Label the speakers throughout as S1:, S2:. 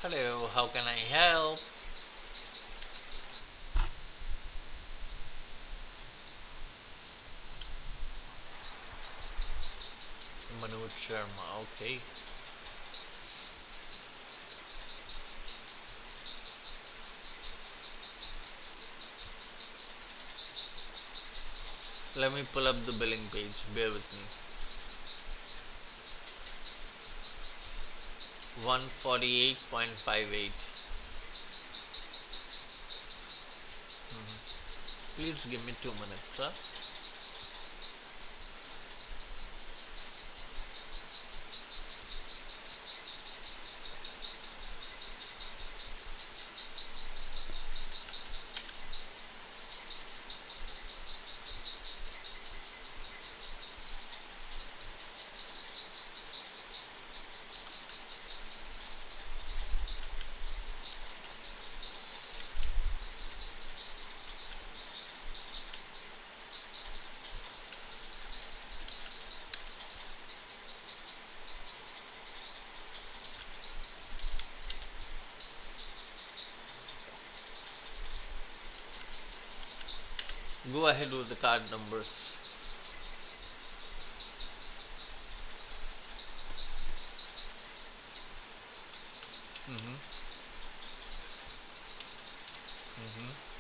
S1: Hello, how can I help? Manoj Sharma, okay. Let me pull up the billing page. Bear with me. 148.58. Please give me 2 minutes, sir. Go ahead with the card numbers. Mm-hmm. Mm-hmm.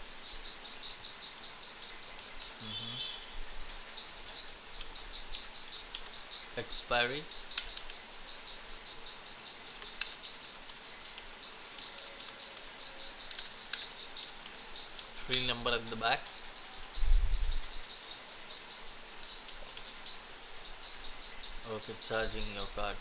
S1: Mm-hmm. Expiry. Three number at the back. Okay, charging your card.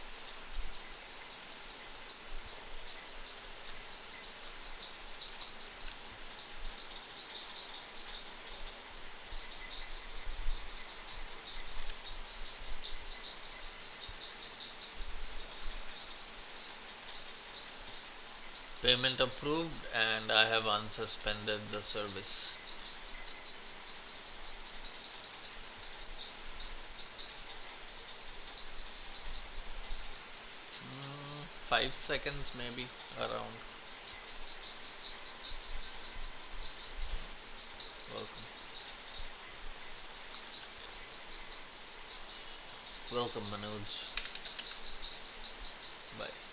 S1: Payment approved, and I have unsuspended the service. 5 seconds maybe around. Welcome. Welcome, Manoj. Bye.